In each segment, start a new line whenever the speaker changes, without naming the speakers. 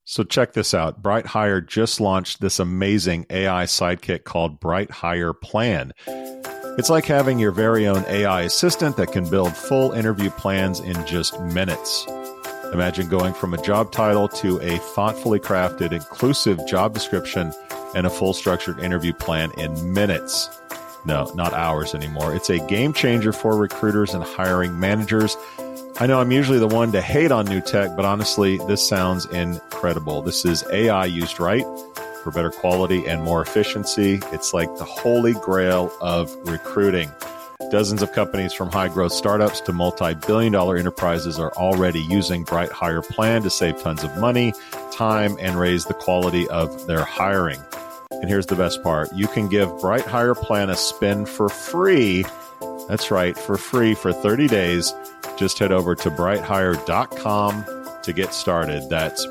So check this out. BrightHire just launched this amazing AI sidekick called BrightHire Plan. It's like having your very own AI assistant that can build full interview plans in just minutes. Imagine going from a job title to a thoughtfully crafted, inclusive job description and a full structured interview plan in minutes. No, not hours anymore. It's a game changer for recruiters and hiring managers. I know I'm usually the one to hate on new tech, but honestly, this sounds incredible. This is AI used right for better quality and more efficiency. It's like the holy grail of recruiting. Dozens of companies from high-growth startups to multi-billion-dollar enterprises are already using BrightHire Plan to save tons of money, time, and raise the quality of their hiring. And here's the best part. You can give BrightHire Plan a spin for free. That's right, for free for 30 days. Just head over to brighthire.com to get started. That's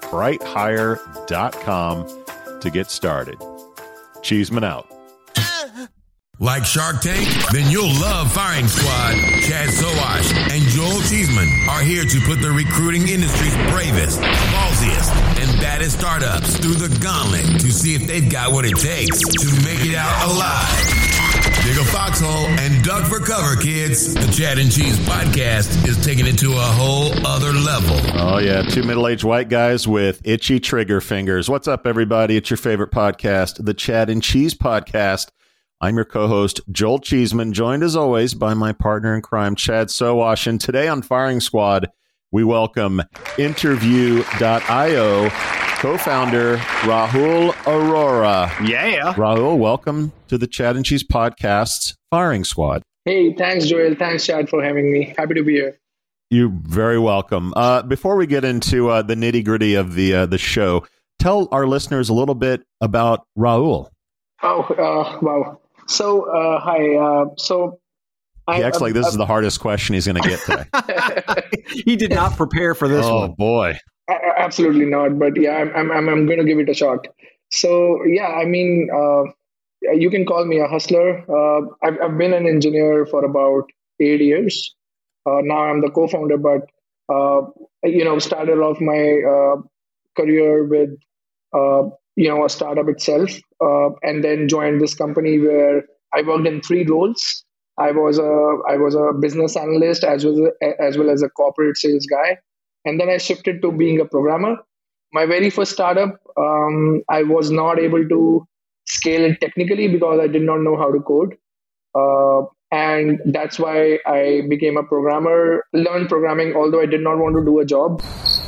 brighthire.com to get started. Cheeseman out.
Like Shark Tank? Then you'll love Firing Squad. Chad Sowash and Joel Cheeseman are here to put the recruiting industry's bravest, ballsiest, and baddest startups through the gauntlet to see if they've got what it takes to make it out alive. Dig a foxhole and duck for cover, kids. The Chad and Cheese podcast is taking it to a whole other level.
Oh, yeah. Two middle-aged white guys with itchy trigger fingers. What's up, everybody? It's your favorite podcast, the Chad and Cheese podcast. I'm your co-host, Joel Cheeseman, joined as always by my partner in crime, Chad Sowash. And today on Firing Squad, we welcome Interview.io co-founder Rahul Arora.
Yeah.
Rahul, welcome to the Chad and Cheese podcast's Firing Squad.
Hey, thanks, Joel. Thanks, Chad, for having me. Happy to be here.
You're very welcome. Before we get into the nitty-gritty of the show, tell our listeners a little bit about Rahul.
Wow. So, hi.
He acts like this is the hardest question he's going to get today.
He did not prepare for this one.
Oh, boy.
Absolutely not. But yeah, I'm going to give it a shot. So, yeah, I mean, you can call me a hustler. I've been an engineer for about 8 years. Now I'm the co-founder, but, started off my career with, a startup itself, and then joined this company where I worked in 3 roles. I was a business analyst as well as a corporate sales guy. And then I shifted to being a programmer. My very first startup, I was not able to scale it technically because I did not know how to code. And that's why I became a programmer, learned programming, although I did not want to do a job.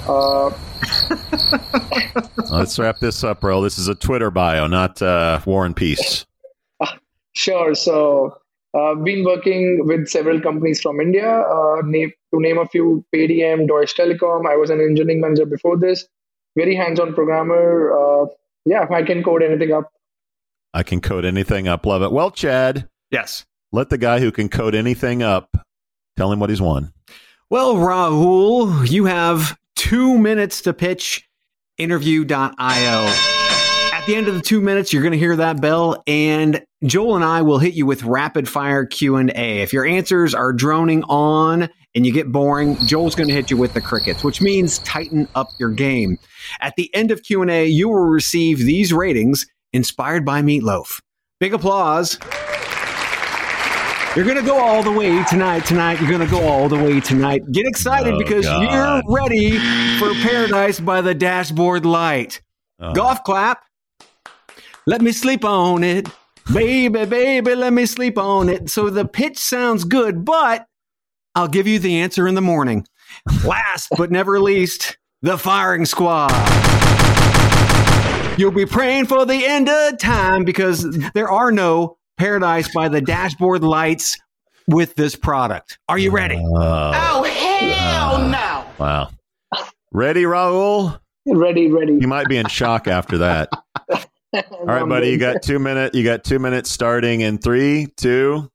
Let's wrap this up, bro. This is a Twitter bio, not War and Peace.
Sure. So been working with several companies from India, to name a few: Paytm, Deutsche Telekom. I was an engineering manager before this. Very hands-on programmer. I can code anything up.
I can code anything up. Love it. Well, Chad.
Yes.
Let the guy who can code anything up tell him what he's won.
Well, Rahul, you have 2 minutes to pitch Interview.io. At the end of the 2 minutes, you're going to hear that bell, and Joel and I will hit you with rapid fire Q&A. If your answers are droning on and you get boring, Joel's going to hit you with the crickets, which means tighten up your game. At the end of Q&A, you will receive these ratings inspired by Meatloaf. Big applause. You're going to go all the way tonight. You're going to go all the way tonight. Get excited because you're ready for Paradise by the Dashboard Light. Golf clap. Let me sleep on it. Baby, let me sleep on it. So the pitch sounds good, but I'll give you the answer in the morning. Last but never least, the Firing Squad. You'll be praying for the end of time because there are no Paradise by the Dashboard Lights with this product. Are you ready?
Oh, hell no.
Wow. Ready, Rahul?
Ready.
You might be in shock after that. All right, buddy, you got 2 minutes. You got 2 minutes starting in 3, 2.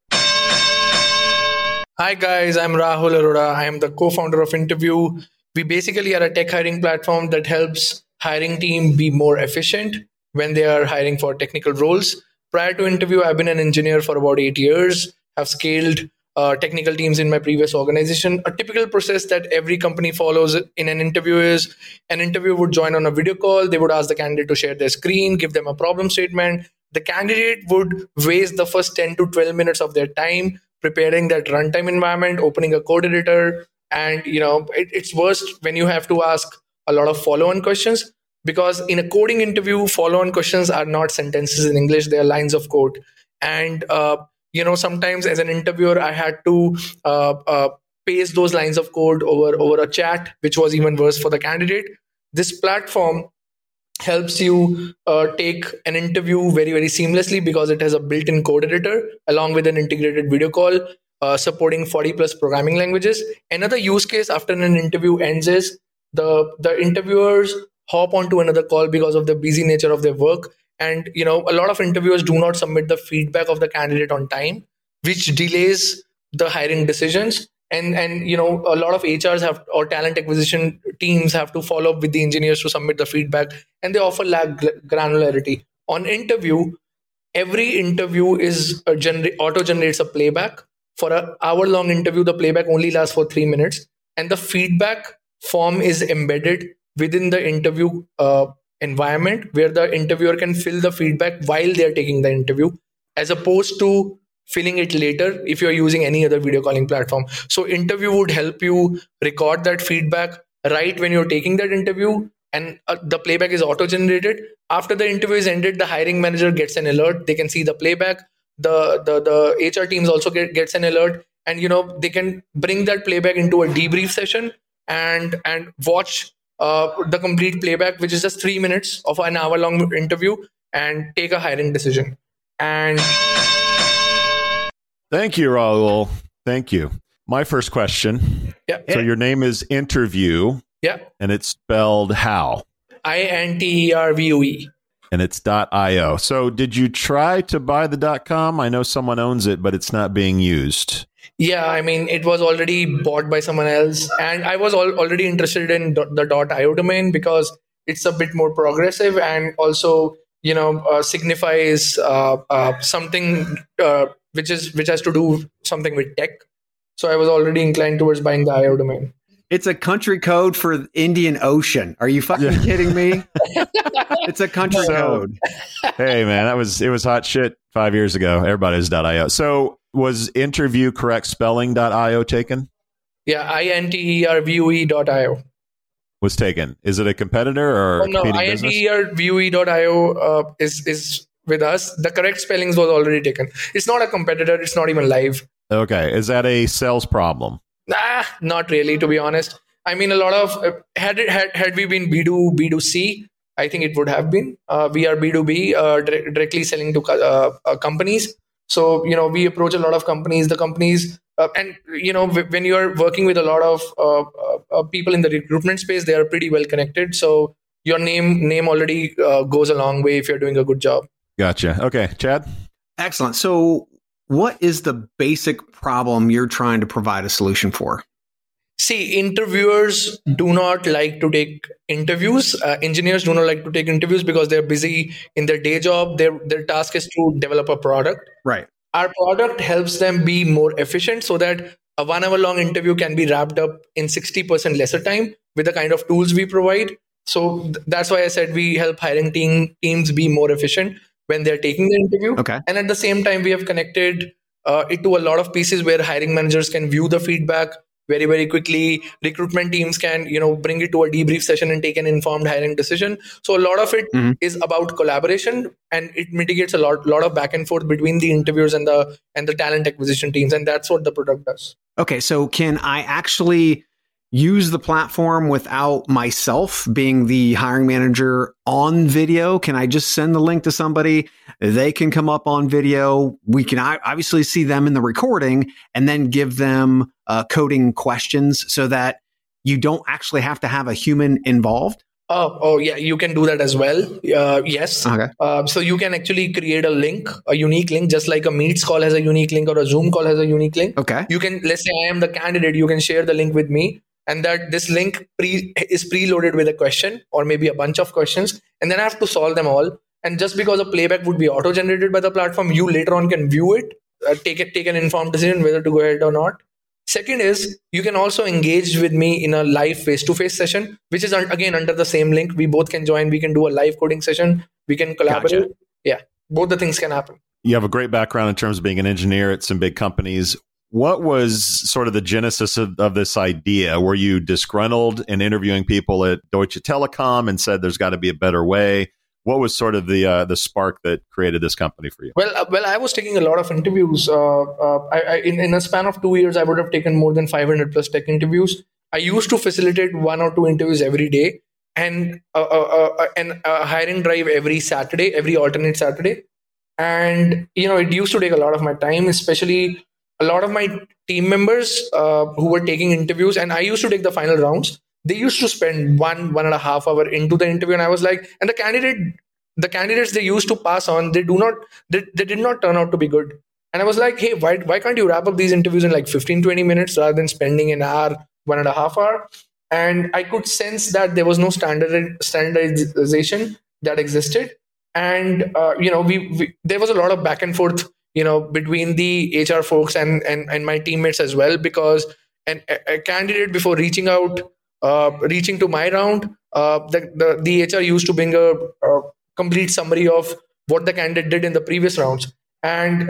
Hi, guys. I'm Rahul Arora. I am the co-founder of Interview. We basically are a tech hiring platform that helps hiring team be more efficient when they are hiring for technical roles. Prior to Interview, I've been an engineer for about 8 years. I've scaled technical teams in my previous organization. A typical process that every company follows in an interview is an interviewer would join on a video call. They would ask the candidate to share their screen, give them a problem statement. The candidate would waste the first 10 to 12 minutes of their time preparing that runtime environment, opening a code editor. And, it's worst when you have to ask a lot of follow-on questions, because in a coding interview, follow-on questions are not sentences in English, they are lines of code. And, sometimes as an interviewer, I had to paste those lines of code over a chat, which was even worse for the candidate. This platform helps you take an interview very, very seamlessly because it has a built-in code editor along with an integrated video call supporting 40 plus programming languages. Another use case after an interview ends is the interviewers hop onto another call because of the busy nature of their work. And, a lot of interviewers do not submit the feedback of the candidate on time, which delays the hiring decisions. And a lot of HRs or talent acquisition teams have to follow up with the engineers to submit the feedback, and they often lack granularity. On interview, every interview is auto-generates a playback. For an hour-long interview, the playback only lasts for 3 minutes, and the feedback form is embedded within the interview environment where the interviewer can fill the feedback while they're taking the interview, as opposed to filling it later if you're using any other video calling platform. So interview would help you record that feedback right when you're taking that interview, and the playback is auto-generated. After the interview is ended, the hiring manager gets an alert. They can see the playback. The HR teams also gets an alert, and they can bring that playback into a debrief session and watch the complete playback, which is just 3 minutes of an hour-long interview, and take a hiring decision. And
thank you, Rahul. Thank you. My first question.
Yeah.
So your name is Interview.
Yeah.
And it's spelled how?
INTERVUE.
And it's .io. So did you try to buy the .com? I know someone owns it, but it's not being used.
Yeah, it was already bought by someone else. And I was already interested in the .io domain because it's a bit more progressive and also, signifies something which has to do something with tech. So I was already inclined towards buying the .io domain.
It's a country code for Indian Ocean. Are you fucking kidding me? It's a country code.
Hey, man, it was hot shit 5 years ago. Everybody's .io. So was Interview correct spelling .io taken?
Yeah, INTERVUE.io.
Was taken. Is it a competitor or
no, INTERVUE.io is with us. The correct spellings was already taken. It's not a competitor. It's not even live.
Okay. Is that a sales problem?
Nah, not really, to be honest. A lot of had we been B2C, I think it would have been. We are B2B, directly selling to companies. So we approach a lot of companies. The companies, and when you are working with a lot of people in the recruitment space, they are pretty well connected. So your name already goes a long way if you're doing a good job.
Gotcha. Okay, Chad.
Excellent. So what is the basic problem you're trying to provide a solution for?
See, interviewers do not like to take interviews. Engineers do not like to take interviews because they're busy in their day job. Their task is to develop a product.
Right.
Our product helps them be more efficient so that a 1 hour long interview can be wrapped up in 60% lesser time with the kind of tools we provide. So that's why I said we help hiring teams be more efficient when they're taking the interview.
Okay.
And at the same time, we have connected it to a lot of pieces where hiring managers can view the feedback very, very quickly. Recruitment teams can, bring it to a debrief session and take an informed hiring decision. So a lot of it is about collaboration, and it mitigates a lot of back and forth between the interviewers and the talent acquisition teams. And that's what the product does.
Okay. So can I actually use the platform without myself being the hiring manager on video? Can I just send the link to somebody? They can come up on video. We can obviously see them in the recording and then give them coding questions so that you don't actually have to have a human involved.
Oh yeah, you can do that as well. Yes.
Okay.
So you can actually create a link, a unique link, just like a Meets call has a unique link or a Zoom call has a unique link.
Okay.
You can, let's say I am the candidate, you can share the link with me, and that this link is preloaded with a question or maybe a bunch of questions, and then I have to solve them all. And just because a playback would be auto-generated by the platform, you later on can view it take an informed decision whether to go ahead or not. Second is you can also engage with me in a live face-to-face session, which is again under the same link. We both can join. We can do a live coding session. We can collaborate.
Gotcha.
Yeah, both the things can happen.
You have a great background in terms of being an engineer at some big companies. What was sort of the genesis of this idea? Were you disgruntled in interviewing people at Deutsche Telekom and said there's got to be a better way? What was sort of the spark that created this company for you?
Well, I was taking a lot of interviews. In a span of 2 years, I would have taken more than 500 plus tech interviews. I used to facilitate 1 or 2 interviews every day, and a hiring drive every Saturday, every alternate Saturday. And it used to take a lot of my time, especially a lot of my team members who were taking interviews, and I used to take the final rounds. They used to spend 1.5 hour into the interview, and I was like, and the candidates they used to pass on, they did not turn out to be good. And I was like, hey, why can't you wrap up these interviews in like 15-20 minutes rather than spending an hour, 1.5 hour? And I could sense that there was no standardization that existed. And there was a lot of back and forth between the HR folks and my teammates as well, because a candidate before reaching to my round, the HR used to bring a complete summary of what the candidate did in the previous rounds. And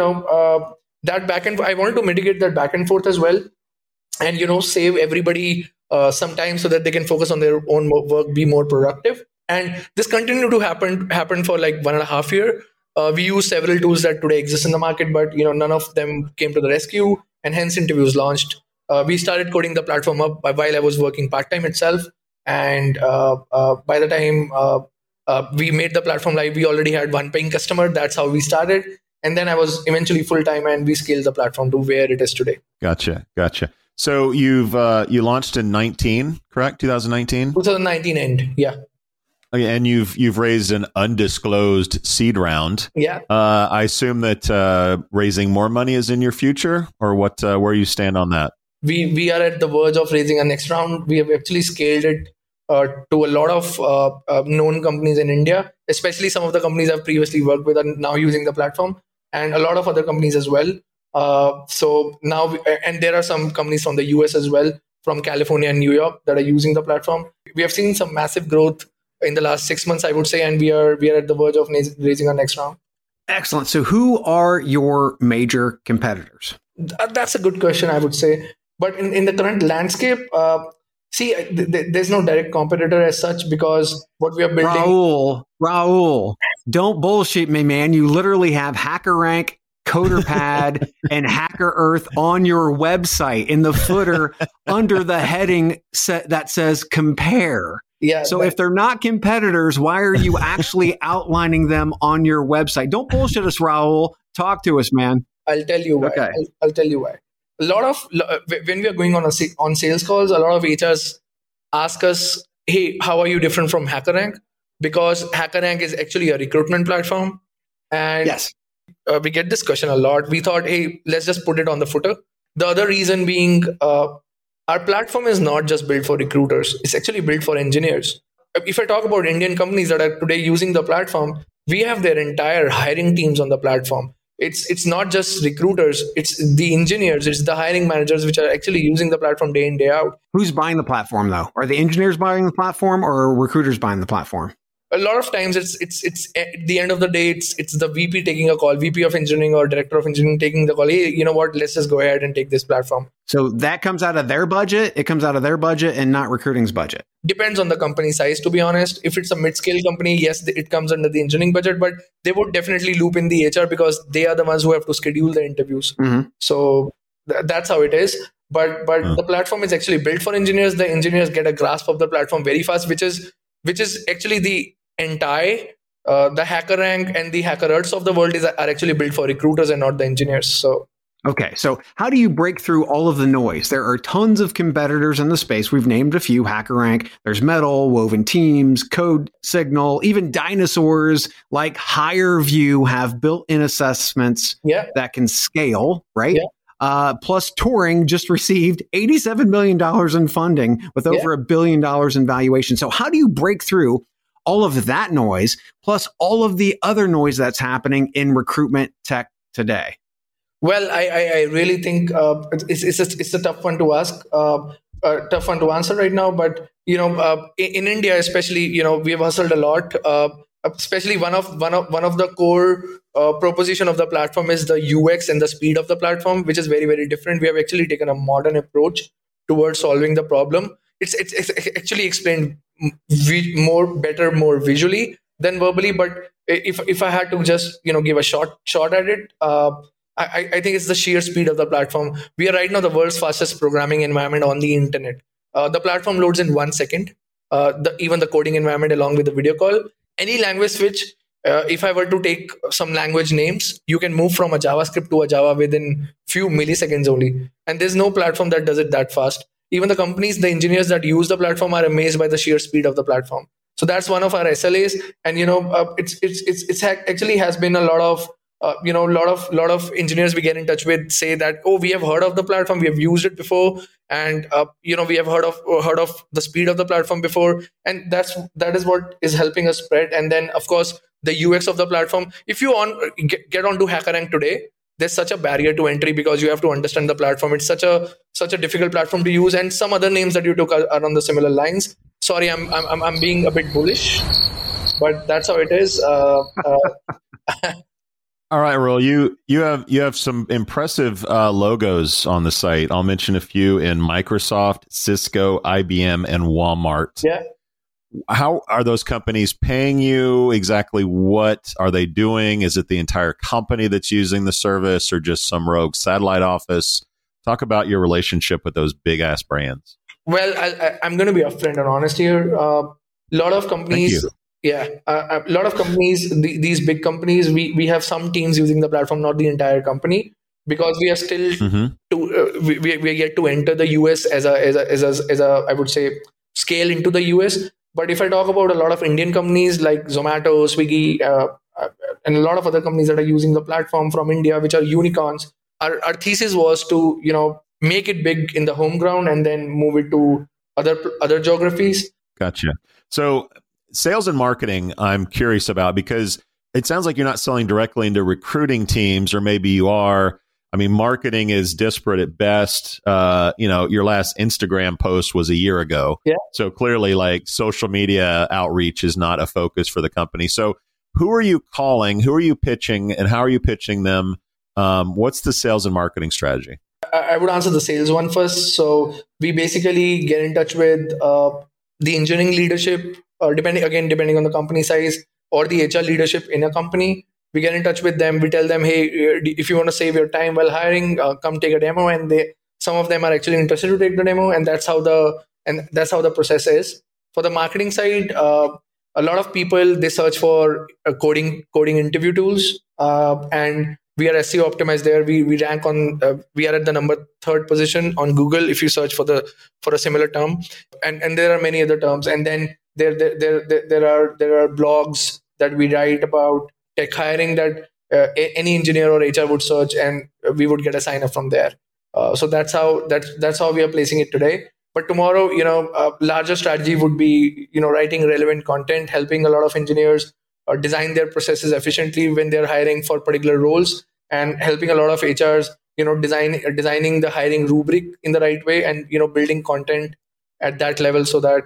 that back and I wanted to mitigate that back and forth as well, and save everybody some time so that they can focus on their own work, be more productive. And this continued to happen for like 1.5 years. We use several tools that today exist in the market, but none of them came to the rescue, and hence interviews launched. We started coding the platform up while I was working part-time itself, and by the time we made the platform live, we already had 1 paying customer. That's how we started, and then I was eventually full-time, and we scaled the platform to where it is today.
Gotcha. So you launched in 19, correct? 2019?
2019 end, yeah.
Okay, and you've raised an undisclosed seed round.
Yeah.
I assume that raising more money is in your future, or what? Where you stand on that?
We are at the verge of raising our next round. We have actually scaled it to a lot of known companies in India, especially some of the companies I've previously worked with are now using the platform, and a lot of other companies as well. So now, and there are some companies from the US as well, from California and New York, that are using the platform. We have seen some massive growth in the last 6 months, I would say, and we are at the verge of raising our next round.
Excellent. So who are your major competitors?
That's a good question, I would say. But in the current landscape, there's no direct competitor as such, because what we are building...
Raul, don't bullshit me, man. You literally have HackerRank, CoderPad, and HackerEarth on your website in the footer under the heading that says compare.
Yeah.
So if they're not competitors, why are you actually outlining them on your website? Don't bullshit us, Raul. Talk to us, man.
I'll tell you why.
Okay.
I'll tell you why. A lot of when we are going on sales calls, a lot of HRs ask us, "Hey, how are you different from HackerRank?" Because HackerRank is actually a recruitment platform, and
yes,
we get this question a lot. We thought, "Hey, let's just put it on the footer." The other reason being, our platform is not just built for recruiters. It's actually built for engineers. If I talk about Indian companies that are today using the platform, we have their entire hiring teams on the platform. It's not just recruiters. It's the engineers. It's the hiring managers, which are actually using the platform day in, day out.
Who's buying the platform, though? Are the engineers buying the platform, or are recruiters buying the platform?
A lot of times it's at the end of the day, it's the VP taking a call, VP of engineering or director of engineering taking the call. Hey, you know what? Let's just go ahead and take this platform.
So that comes out of their budget. It comes out of their budget and not recruiting's budget.
Depends on the company size, to be honest. If it's a mid-scale company, yes, it comes under the engineering budget, but they would definitely loop in the HR because they are the ones who have to schedule the interviews.
Mm-hmm.
So that's how it is. But the platform is actually built for engineers. The engineers get a grasp of the platform very fast, which is actually the entire the HackerRank and the HackerEarths of the world are actually built for recruiters and not the engineers. So
okay, so how do you break through all of the noise? There are tons of competitors in the space. We've named a few: HackerRank, there's Metal, Woven Teams, Code Signal, even dinosaurs like HireVue have built-in assessments that can scale, right? Yeah. Plus, Turing just received $87 million in funding with over $1 billion in valuation. So how do you break through all of that noise, plus all of the other noise that's happening in recruitment tech today?
Well, I really think it's a tough one to ask, tough one to answer right now. But in India, especially, we have hustled a lot. Especially one of the core proposition of the platform is the UX and the speed of the platform, which is very, very different. We have actually taken a modern approach towards solving the problem. It's actually explained more visually than verbally. But if I had to just give a shot at it. I think it's the sheer speed of the platform. We are right now the world's fastest programming environment on the internet. The platform loads in 1 second, even the coding environment along with the video call. Any language switch, if I were to take some language names, you can move from a JavaScript to a Java within few milliseconds only. And there's no platform that does it that fast. Even the companies, the engineers that use the platform are amazed by the sheer speed of the platform. So that's one of our SLAs. And, it's actually has been a lot of lot of engineers we get in touch with say that, oh, we have heard of the platform, we have used it before, and we have heard of the speed of the platform before, and that is what is helping us spread. And then, of course, the UX of the platform. If you get onto HackerRank today, there's such a barrier to entry because you have to understand the platform. It's such a difficult platform to use, and some other names that you took are on the similar lines. Sorry, I'm being a bit bullish, but that's how it is.
All right, Rahul, you have some impressive logos on the site. I'll mention a few in Microsoft, Cisco, IBM, and Walmart.
Yeah.
How are those companies paying you? Exactly what are they doing? Is it the entire company that's using the service or just some rogue satellite office? Talk about your relationship with those big-ass brands.
Well, I'm going to be upfront and honest here. A lot of companies...
Thank you.
Yeah, a lot of companies, these big companies, we have some teams using the platform, not the entire company, because we are still we are yet to enter the US as a I would say scale into the US. But if I talk about a lot of Indian companies like Zomato, Swiggy, and a lot of other companies that are using the platform from India, which are unicorns, our thesis was to make it big in the home ground and then move it to other geographies.
Gotcha. So sales and marketing, I'm curious about, because it sounds like you're not selling directly into recruiting teams, or maybe you are. I mean, marketing is disparate at best. Your last Instagram post was a year ago.
Yeah.
So clearly, like, social media outreach is not a focus for the company. So who are you calling? Who are you pitching? And how are you pitching them? What's the sales and marketing strategy?
I would answer the sales one first. So we basically get in touch with the engineering leadership, depending on the company size, or the HR leadership in a company. We get in touch with them. We tell them, hey, if you want to save your time while hiring, come take a demo. And some of them are actually interested to take the demo, and that's how the process is. For the marketing side, a lot of people, they search for coding interview tools, and we are SEO optimized there. We rank on. We are at the number 3rd position on Google if you search for a similar term, and there are many other terms. And then there are blogs that we write about tech hiring that any engineer or HR would search, and we would get a sign up from there. So that's how we are placing it today. But tomorrow, a larger strategy would be writing relevant content, helping a lot of engineers design their processes efficiently when they're hiring for particular roles, and helping a lot of HRs designing the hiring rubric in the right way, and building content at that level so that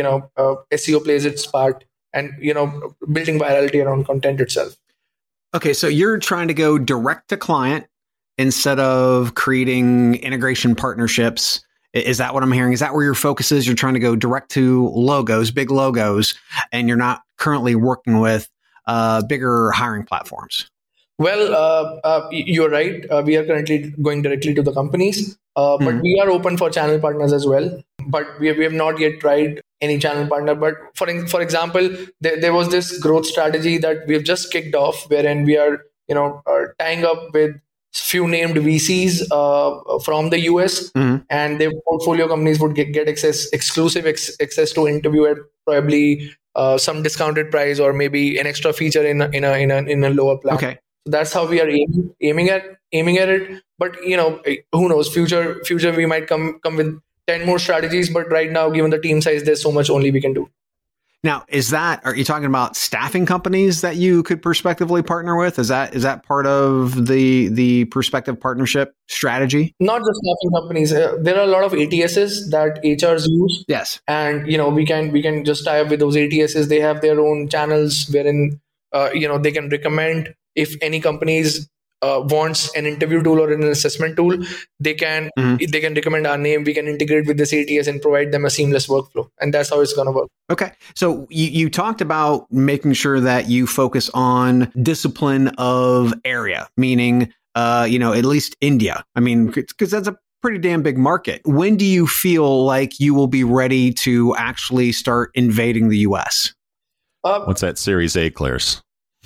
SEO plays its part, and building virality around content itself.
Okay, so you're trying to go direct to client instead of creating integration partnerships. Is that what I'm hearing? Is that where your focus is? You're trying to go direct to logos, big logos, and you're not currently working with bigger hiring platforms?
Well, you're right. We are currently going directly to the companies, but we are open for channel partners as well. But we have not yet tried any channel partner. But for example, there was this growth strategy that we've just kicked off, wherein we are tying up with few named VCs from the US, and their portfolio companies would get exclusive access to interview at probably some discounted price, or maybe an extra feature in a lower plan.
Okay.
So that's how we are aiming at it. But who knows? Future we might come with 10 more strategies. But right now, given the team size, there's so much only we can do.
Now, are you talking about staffing companies that you could prospectively partner with? Is that part of the prospective partnership strategy?
Not just staffing companies. There are a lot of ATSs that HRs use.
Yes.
And, we can just tie up with those ATSs. They have their own channels wherein, they can recommend if any companies wants an interview tool or an assessment tool, they can recommend our name. We can integrate with this ATS and provide them a seamless workflow. And that's how it's going to work.
Okay. So you talked about making sure that you focus on discipline of area, meaning, at least India. I mean, because that's a pretty damn big market. When do you feel like you will be ready to actually start invading the US?
Once that Series A clears.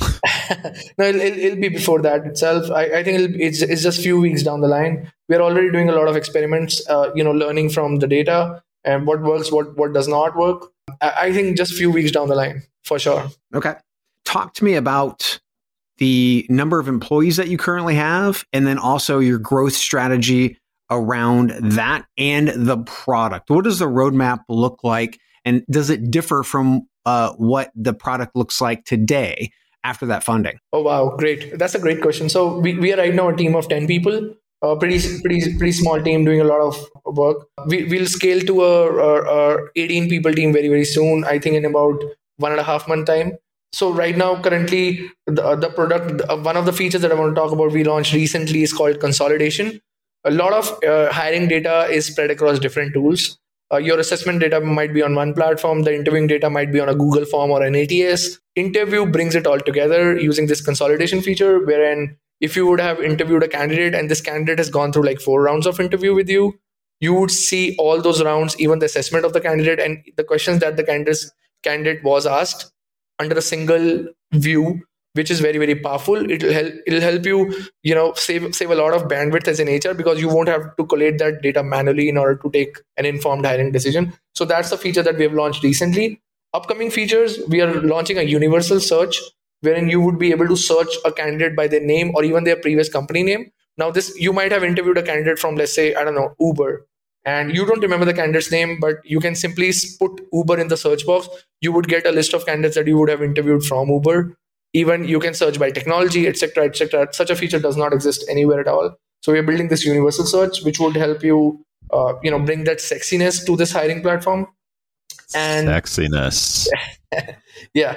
No, it'll be before that itself. I think it's just few weeks down the line. We're already doing a lot of experiments, learning from the data and what works, what does not work. I think just few weeks down the line, for sure.
Okay. Talk to me about the number of employees that you currently have, and then also your growth strategy around that and the product. What does the roadmap look like? And does it differ from what the product looks like today after that funding?
Oh, wow. Great. That's a great question. So we are right now a team of 10 people, a pretty small team doing a lot of work. We'll scale to a 18 people team very, very soon, I think in about 1.5 month time. So right now, currently, the product, one of the features that I want to talk about we launched recently is called consolidation. A lot of hiring data is spread across different tools. Your assessment data might be on one platform. The interviewing data might be on a Google form or an ATS. Interview brings it all together using this consolidation feature, wherein if you would have interviewed a candidate and this candidate has gone through like 4 rounds of interview with you, you would see all those rounds, even the assessment of the candidate and the questions that the candidate was asked under a single view, which is very, very powerful. It'll help you, save a lot of bandwidth as an HR, because you won't have to collate that data manually in order to take an informed hiring decision. So that's a feature that we have launched recently. Upcoming features, we are launching a universal search wherein you would be able to search a candidate by their name or even their previous company name. Now, you might have interviewed a candidate from, let's say, I don't know, Uber, and you don't remember the candidate's name, but you can simply put Uber in the search box. You would get a list of candidates that you would have interviewed from Uber. Even you can search by technology, etc., etc. Such a feature does not exist anywhere at all. So we're building this universal search, which would help you, bring that sexiness to this hiring platform. And
sexiness.
Yeah,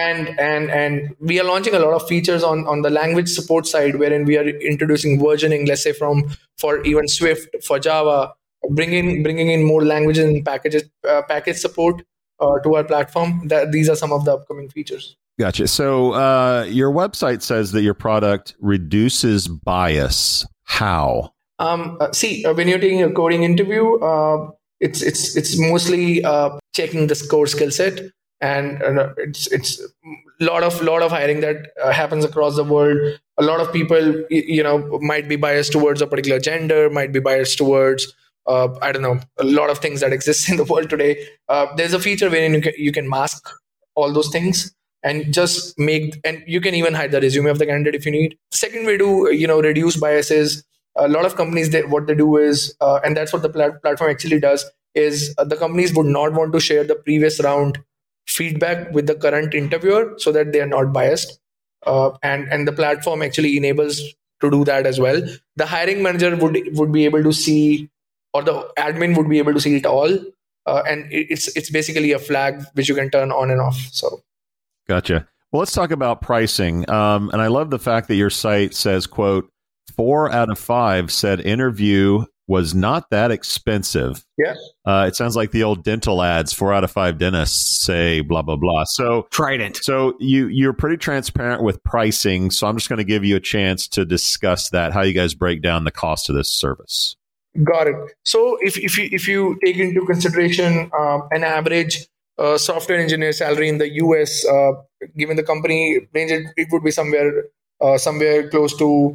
and we are launching a lot of features on the language support side, wherein we are introducing versioning, let's say for even Swift, for Java, bringing in more languages and package support to our platform. These are some of the upcoming features.
Gotcha. So your website says that your product reduces bias. How?
When you're taking a coding interview, it's mostly checking the core skill set, and it's a lot of hiring that happens across the world. A lot of people, might be biased towards a particular gender, might be biased towards a lot of things that exist in the world today. There's a feature wherein you can mask all those things and just and you can even hide the resume of the candidate if you need. Second way to reduce biases, a lot of companies, what they do is, and that's what the platform actually does, is the companies would not want to share the previous round feedback with the current interviewer so that they are not biased. And the platform actually enables to do that as well. The hiring manager would be able to see, or the admin would be able to see it all. And it's basically a flag which you can turn on and off. So.
Gotcha. Well, let's talk about pricing. And I love the fact that your site says, quote, 4 out of 5 said interview was not that expensive.
Yeah.
It sounds like the old dental ads. 4 out of 5 dentists say blah, blah, blah. So
Trident.
So you're pretty transparent with pricing. So I'm just going to give you a chance to discuss that, how you guys break down the cost of this service.
Got it. So if you take into consideration an average software engineer salary in the US, given the company range, it would be somewhere close to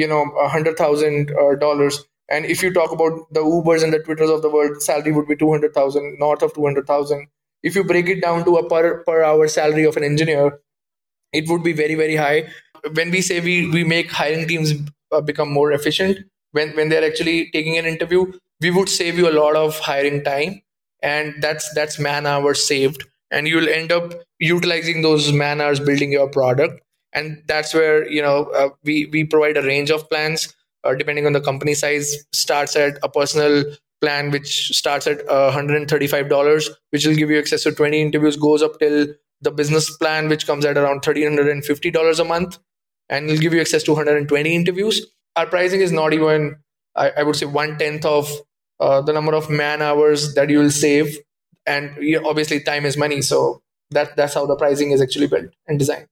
$100,000. And if you talk about the Ubers and the Twitters of the world, salary would be 200,000, north of 200,000. If you break it down to a per hour salary of an engineer, it would be very, very high. When we say we make hiring teams become more efficient, when they're actually taking an interview, we would save you a lot of hiring time, and that's man hours saved. and you'll end up utilizing those man hours building your product. And that's where we provide a range of plans depending on the company size. Starts at a personal plan which starts at $135, which will give you access to 20 interviews, goes up till the business plan, which comes at around $1,350 a month, and will give you access to 120 interviews. Our pricing is not even, I would say, 1/10 of the number of man hours that you will save. And obviously time is money. So that's how the pricing is actually built and designed.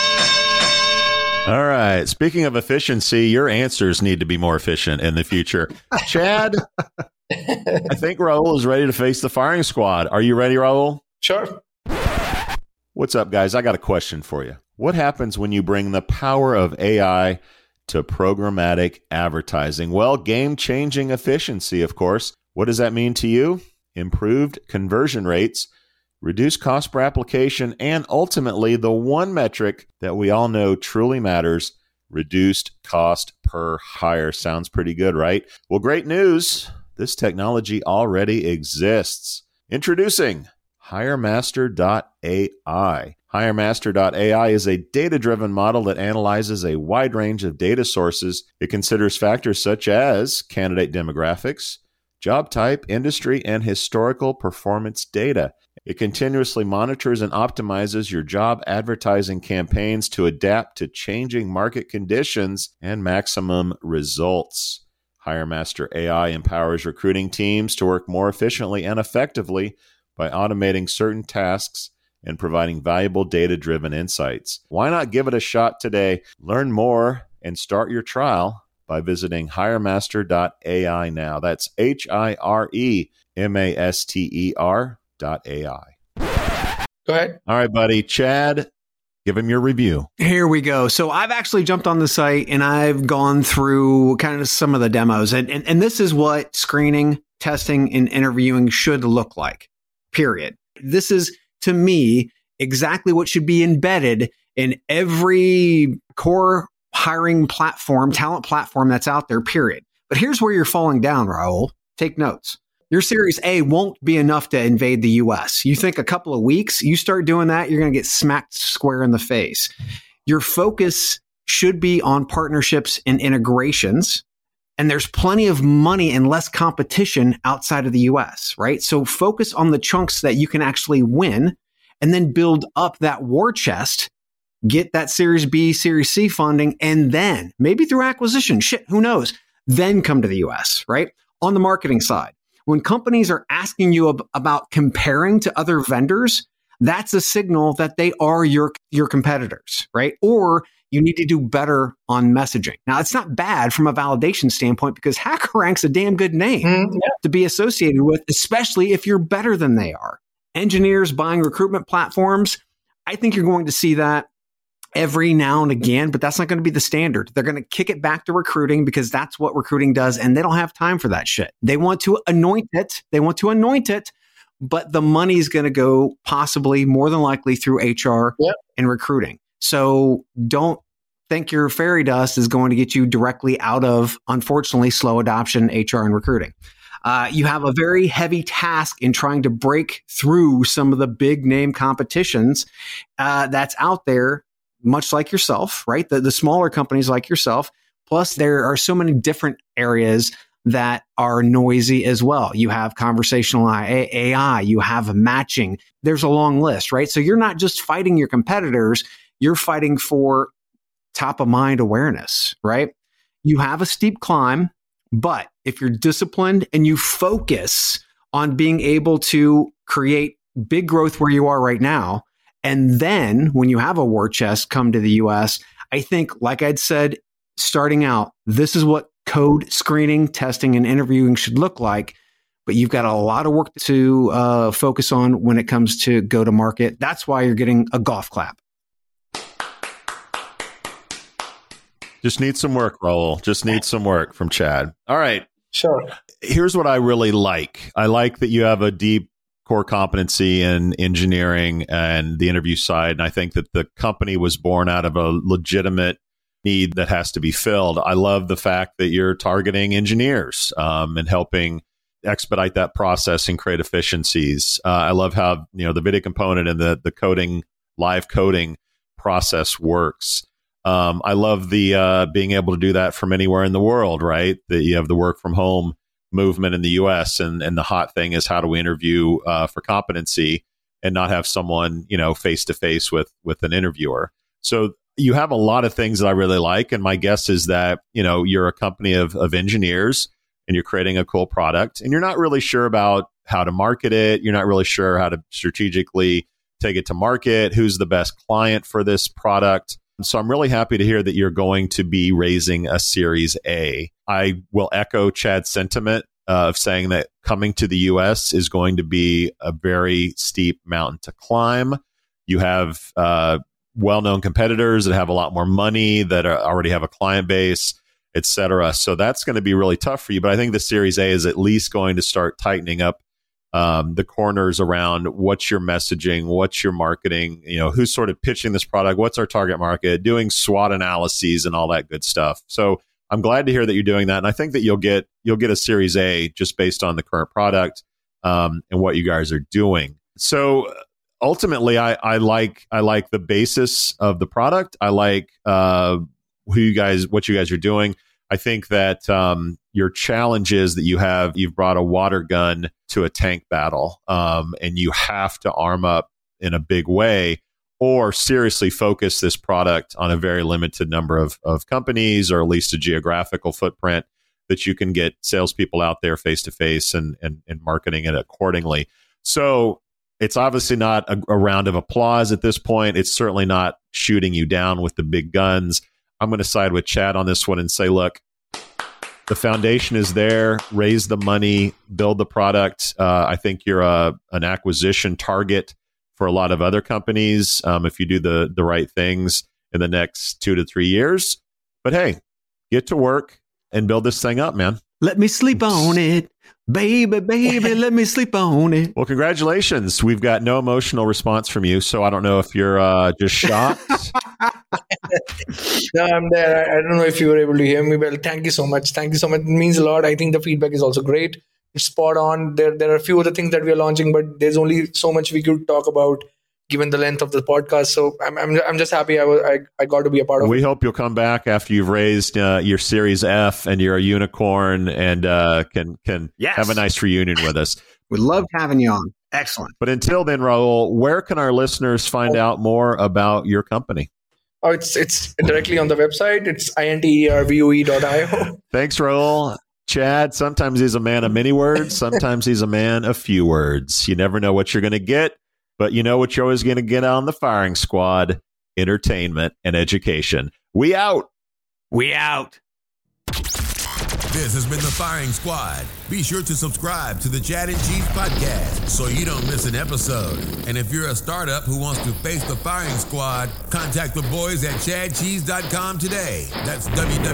All right. Speaking of efficiency, your answers need to be more efficient in the future. Chad, I think Raul is ready to face the firing squad. Are you ready, Raul?
Sure.
What's up, guys? I got a question for you. What happens when you bring the power of AI to programmatic advertising? Well, game-changing efficiency, of course. What does that mean to you? Improved conversion rates, reduced cost per application, and ultimately the one metric that we all know truly matters, reduced cost per hire. Sounds pretty good, right? Well, great news. This technology already exists. Introducing HireMaster.ai. HireMaster.ai is a data-driven model that analyzes a wide range of data sources. It considers factors such as candidate demographics, job type, industry, and historical performance data. It continuously monitors and optimizes your job advertising campaigns to adapt to changing market conditions and maximum results. HireMaster AI empowers recruiting teams to work more efficiently and effectively by automating certain tasks and providing valuable data-driven insights. Why not give it a shot today? Learn more and start your trial by visiting HireMaster.ai now. That's HireMaster.ai.
Go ahead.
All right, buddy. Chad, give him your review.
Here we go. So I've actually jumped on the site and I've gone through kind of some of the demos. And this is what screening, testing, and interviewing should look like, period. This is, to me, exactly what should be embedded in every core hiring platform, talent platform that's out there, period. But here's where you're falling down, Raul. Take notes. Your Series A won't be enough to invade the US. You think a couple of weeks, you start doing that, you're going to get smacked square in the face. Your focus should be on partnerships and integrations. And there's plenty of money and less competition outside of the US, right? So focus on the chunks that you can actually win and then build up that war chest, get that Series B, Series C funding, and then maybe through acquisition, who knows? Then come to the US, right? On the marketing side, when companies are asking you about comparing to other vendors, that's a signal that they are your competitors, right? Or you need to do better on messaging. Now, it's not bad from a validation standpoint because HackerRank's a damn good name to be associated with, especially if you're better than they are. Engineers buying recruitment platforms, I think you're going to see that every now and again, but that's not going to be the standard. They're going to kick it back to recruiting because that's what recruiting does, and they don't have time for that shit. They want to anoint it. But the money's going to go possibly more than likely through HR and recruiting. So don't think your fairy dust is going to get you directly out of, unfortunately, slow adoption, HR and recruiting. You have a very heavy task in trying to break through some of the big name competitions that's out there, much like yourself, right? The smaller companies like yourself. Plus, there are so many different areas that are noisy as well. You have conversational AI, you have matching. There's a long list, right? So you're not just fighting your competitors, you're fighting for top of mind awareness, right? You have a steep climb, but if you're disciplined and you focus on being able to create big growth where you are right now, and then when you have a war chest come to the US, I think, like I'd said, starting out, this is what code screening, testing, and interviewing should look like. But you've got a lot of work to focus on when it comes to go to market. That's why you're getting a golf clap.
Just need some work, Raul. Just need some work from Chad. All right.
Sure.
Here's what I really like. I like that you have a deep core competency in engineering and the interview side. And I think that the company was born out of a legitimate need that has to be filled. I love the fact that you're targeting engineers and helping expedite that process and create efficiencies. I love how, the video component and the coding, live coding process works. I love the being able to do that from anywhere in the world, right? That you have the work from home movement in the US, and the hot thing is, how do we interview for competency and not have someone, face to face with an interviewer? So you have a lot of things that I really like. And my guess is that, you're a company of engineers and you're creating a cool product, and you're not really sure about how to market it. You're not really sure how to strategically take it to market, who's the best client for this product. So I'm really happy to hear that you're going to be raising a Series A. I will echo Chad's sentiment of saying that coming to the US is going to be a very steep mountain to climb. You have well-known competitors that have a lot more money, that already have a client base, et cetera. So that's going to be really tough for you. But I think the Series A is at least going to start tightening up the corners around what's your messaging, what's your marketing, who's sort of pitching this product, what's our target market, doing SWOT analyses and all that good stuff. So I'm glad to hear that you're doing that. And I think that you'll get a Series A just based on the current product and what you guys are doing. So ultimately, I like the basis of the product. I like what you guys are doing. I think that your challenge is that you've brought a water gun to a tank battle, and you have to arm up in a big way, or seriously focus this product on a very limited number of companies, or at least a geographical footprint that you can get salespeople out there face to face and marketing it accordingly. So it's obviously not a round of applause at this point. It's certainly not shooting you down with the big guns. I'm going to side with Chad on this one and say, look, the foundation is there. Raise the money, build the product. I think you're an acquisition target for a lot of other companies if you do the right things in the next 2 to 3 years. But hey, get to work and build this thing up, man.
Let me sleep on it. Baby, let me sleep on it.
Well, congratulations. We've got no emotional response from you, so I don't know if you're just shocked.
No, I'm there. I don't know if you were able to hear me. Well, thank you so much. Thank you so much. It means a lot. I think the feedback is also great. It's spot on. There are a few other things that we are launching, but there's only so much we could talk about given the length of the podcast. So I'm just happy I got to be a part of it.
We hope you'll come back after you've raised your Series F and you're a unicorn and can have a nice reunion with us.
We loved having you on. Excellent.
But until then, Rahul, where can our listeners find out more about your company?
Oh, it's directly on the website. It's intervue.io.
Thanks, Rahul. Chad, sometimes he's a man of many words. Sometimes he's a man of few words. You never know what you're going to get. But you know what you're always going to get on the firing squad? Entertainment and education. We out.
We out.
This has been the Firing Squad. Be sure to subscribe to the Chad and Cheese podcast so you don't miss an episode. And if you're a startup who wants to face the Firing Squad, contact the boys at chadcheese.com today. That's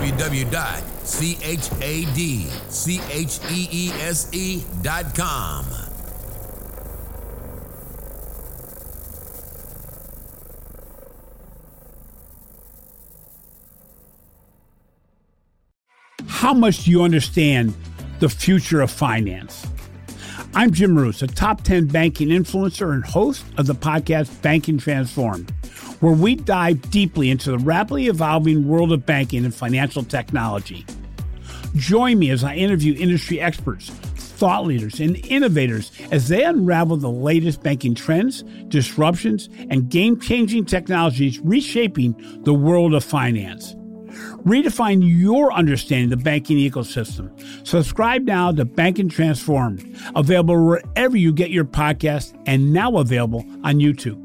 www.chadcheese.com.
How much do you understand the future of finance? I'm Jim Roos, a top 10 banking influencer and host of the podcast Banking Transformed, where we dive deeply into the rapidly evolving world of banking and financial technology. Join me as I interview industry experts, thought leaders, and innovators as they unravel the latest banking trends, disruptions, and game-changing technologies reshaping the world of finance. Redefine your understanding of the banking ecosystem. Subscribe now to Banking Transformed, available wherever you get your podcast and now available on YouTube.